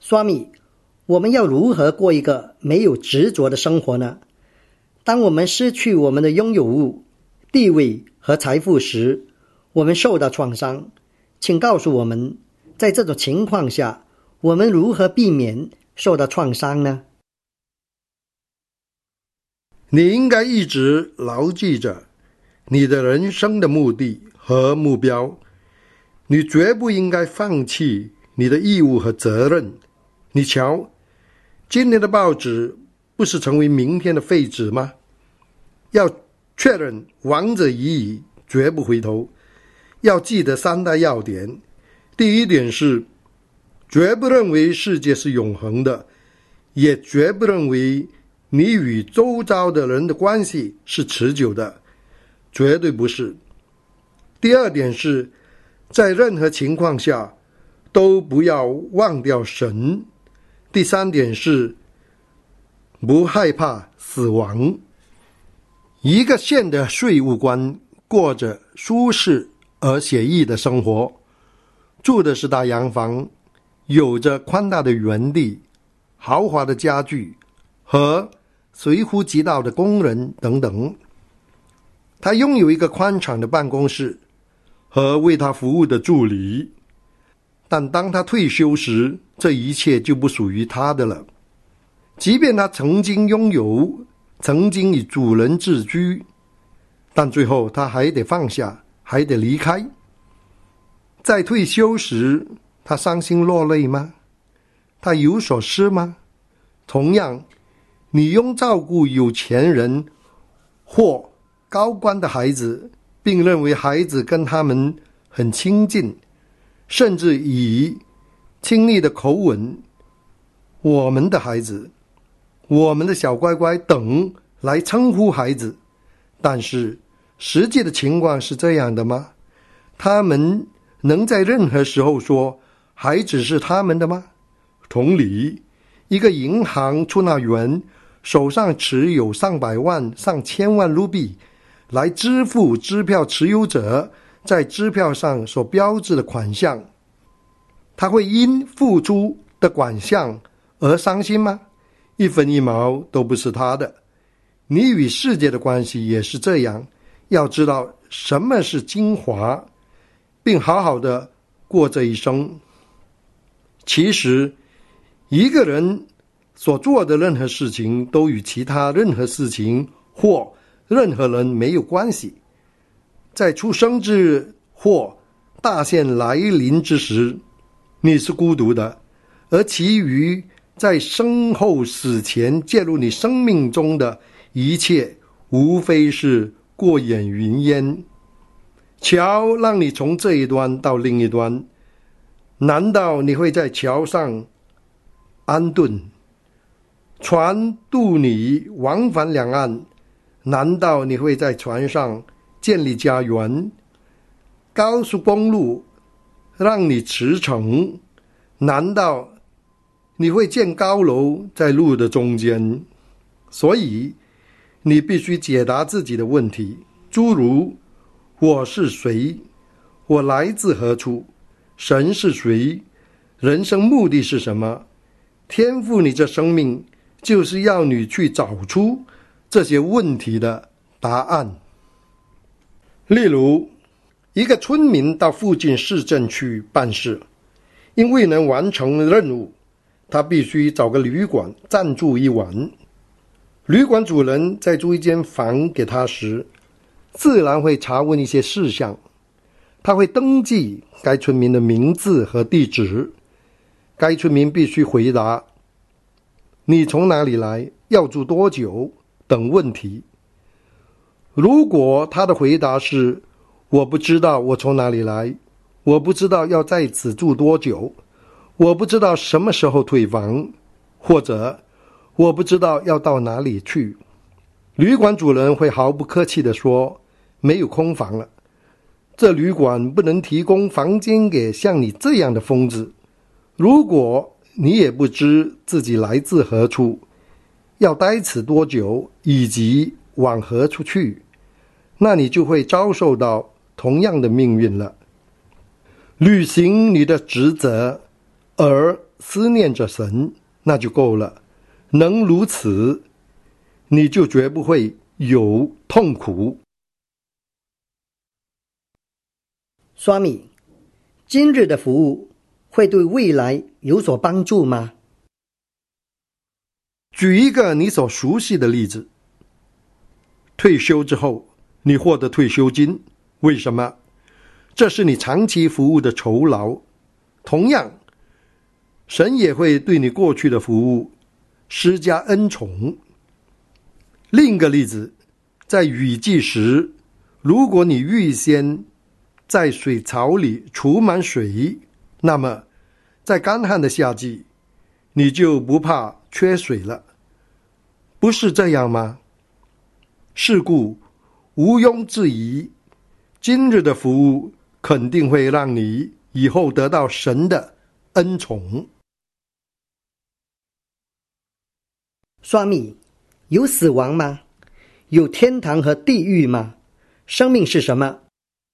刷米，我们要如何过一个没有执着的生活呢？当我们失去我们的拥有物、地位和财富时，我们受到创伤。请告诉我们，在这种情况下，我们如何避免受到创伤呢？ 你应该一直牢记着你的人生的目的和目标，你绝不应该放弃你的义务和责任。你瞧，今天的报纸不是成为明天的废纸吗？要确认亡者已矣，绝不回头。要记得3大要点。第一点是，绝不认为世界是永恒的，也绝不认为你与周遭的人的关系是持久的，绝对不是。第二点是，在任何情况下都不要忘掉神。第三点是，不害怕死亡。一个县的税务官过着舒适而写意的生活，住的是大洋房，有着宽大的园地、豪华的家具和随呼即到的工人等等。他拥有一个宽敞的办公室和为他服务的助理，但当他退休时，这一切就不属于他的了。即便他曾经拥有，曾经与主人自居，但最后他还得放下，还得离开。在退休时，他伤心落泪吗？他有所失吗？同样，你用照顾有钱人或高官的孩子，并认为孩子跟他们很亲近，甚至以亲昵的口吻，我们的孩子，我们的小乖乖等来称呼孩子。但是实际的情况是这样的吗？他们能在任何时候说孩子是他们的吗？同理，一个银行出纳员手上持有上百万、上千万卢比来支付支票持有者在支票上所标志的款项，他会因付出的款项而伤心吗？一分一毛都不是他的。你与世界的关系也是这样，要知道什么是精华，并好好的过这一生。其实，一个人所做的任何事情都与其他任何事情或任何人没有关系。在出生之日或大限来临之时，你是孤独的，而其余在身后死前介入你生命中的一切，无非是过眼云烟。桥让你从这一端到另一端，难道你会在桥上安顿？船渡你往返两岸，难道你会在船上建立家园？高速公路让你驰骋，难道你会建高楼在路的中间？所以你必须解答自己的问题，诸如我是谁？我来自何处？神是谁？人生目的是什么？天赋你这生命，就是要你去找出这些问题的答案。例如，一个村民到附近市镇去办事，因未能完成任务，他必须找个旅馆暂住一晚。旅馆主人在租一间房给他时，自然会查问一些事项。他会登记该村民的名字和地址。该村民必须回答你从哪里来，要住多久等问题。如果他的回答是我不知道我从哪里来，我不知道要在此住多久，我不知道什么时候退房，或者我不知道要到哪里去，旅馆主人会毫不客气地说没有空房了，这旅馆不能提供房间给像你这样的疯子。如果你也不知自己来自何处，要待此多久，以及往何处去，那你就会遭受到同样的命运了。履行你的职责，而思念着神，那就够了。能如此，你就绝不会有痛苦。 刷米，今日的服务会对未来有所帮助吗？ 举一个你所熟悉的例子。退休之后，你获得退休金，为什么？这是你长期服务的酬劳。同样，神也会对你过去的服务施加恩宠。另一个例子，在雨季时，如果你预先在水槽里储满水，那么在干旱的夏季，你就不怕缺水了，不是这样吗？是故，毋庸置疑，今日的服务肯定会让你以后得到神的恩宠。 刷米，有死亡吗？有天堂和地狱吗？生命是什么？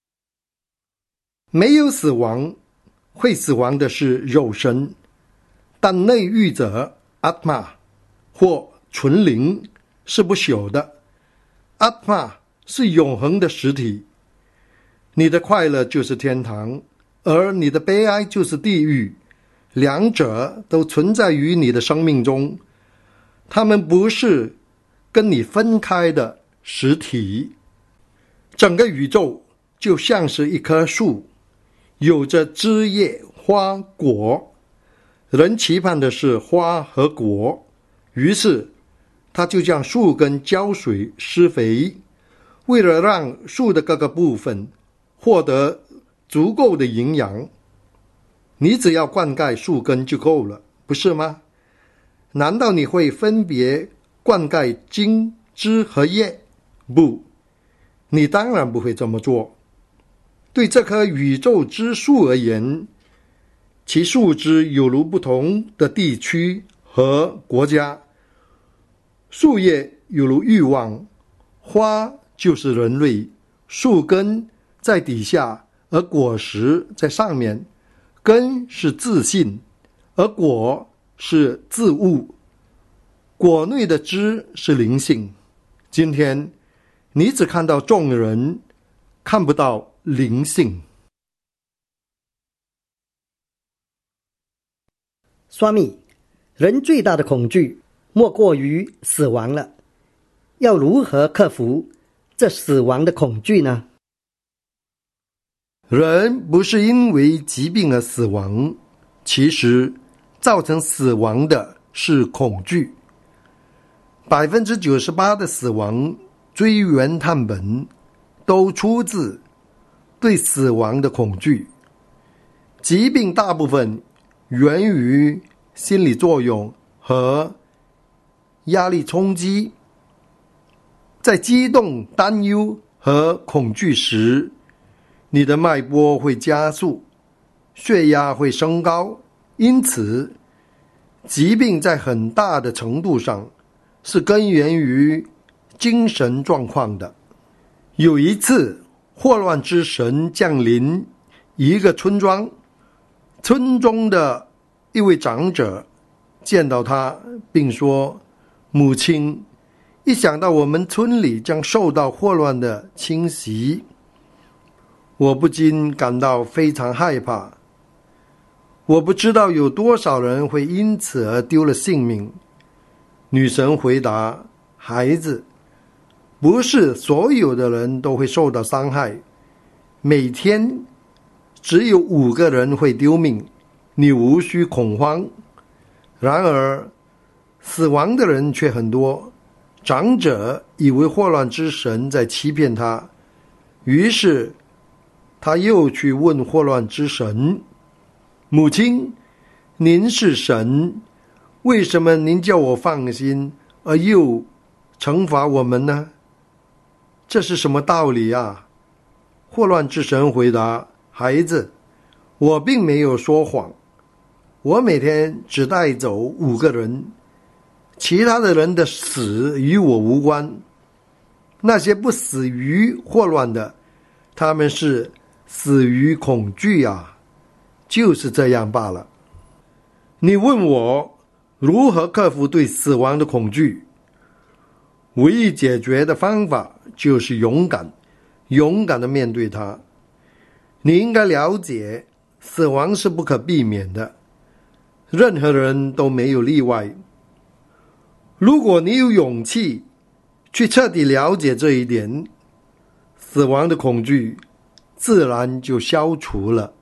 没有死亡，会死亡的是肉身，但内狱者阿玛或纯灵是不朽的。阿玛是永恒的实体，你的快乐就是天堂，而你的悲哀就是地狱，两者都存在于你的生命中，它们不是跟你分开的实体。整个宇宙就像是一棵树，有着枝叶、花、果，人期盼的是花和果，于是他就将树根浇水施肥，为了让树的各个部分获得足够的营养。你只要灌溉树根就够了，不是吗？难道你会分别灌溉茎、枝和叶？不，你当然不会这么做。对这棵宇宙之树而言，其树枝有如不同的地区和国家，树叶有如欲望，花就是人类，树根在底下，而果实在上面。根是自信，而果是自悟，果内的枝是灵性。今天你只看到众人，看不到灵性。 刷米，人最大的恐惧莫过于死亡了，要如何克服这死亡的恐惧呢？ 人不是因为疾病而死亡，其实造成死亡的是恐惧。98%的死亡追源探本都出自对死亡的恐惧。疾病大部分源于心理作用和压力冲击。在激动、担忧和恐惧时，你的脉搏会加速，血压会升高，因此疾病在很大的程度上是根源于精神状况的。有一次，霍乱之神降临一个村庄，村中的一位长者见到他，并说：母亲，一想到我们村里将受到霍乱的侵袭，我不禁感到非常害怕。我不知道有多少人会因此而丢了性命。女神回答：孩子，不是所有的人都会受到伤害，每天只有5个人会丢命，你无需恐慌。然而死亡的人却很多。长者以为霍乱之神在欺骗他，于是他又去问霍乱之神：母亲，您是神，为什么您叫我放心，而又惩罚我们呢？这是什么道理啊？霍乱之神回答：孩子，我并没有说谎，我每天只带走5个人，其他的人的死与我无关。那些不死于霍乱的，他们是死于恐惧啊，就是这样罢了。 你问我如何克服对死亡的恐惧？唯一解决的方法就是勇敢地面对它。你应该了解，死亡是不可避免的，任何人都没有例外。如果你有勇气去彻底了解这一点，死亡的恐惧自然就消除了。